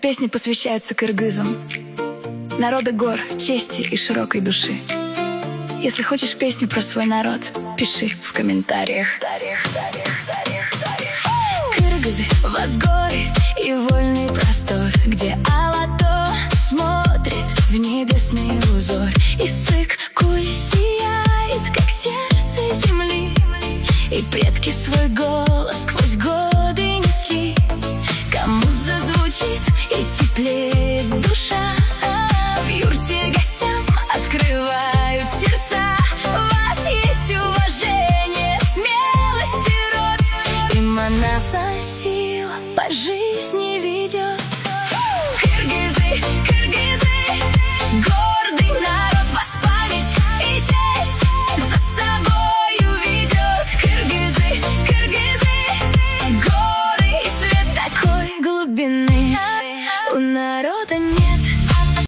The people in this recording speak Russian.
Песни посвящаются кыргызам, народа гор, чести и широкой души. Если хочешь песню про свой народ, пиши в комментариях. Кыргызы, у вас горы и вольный простор, где Алато смотрит в небесный узор. И Сык-Куль сияет, как сердце земли, и предки свой голос сквозь годы несли. Кому зазвучит и теплеет душа, в юрте гостям открывают сердца. У вас есть уважение, смелость и род, и Манаса сила по жизни ведет. Кыргызы, кыргызы, гордый народ, вас память и честь за собою ведет. Кыргызы, кыргызы, горы и свет такой глубины у народа нет.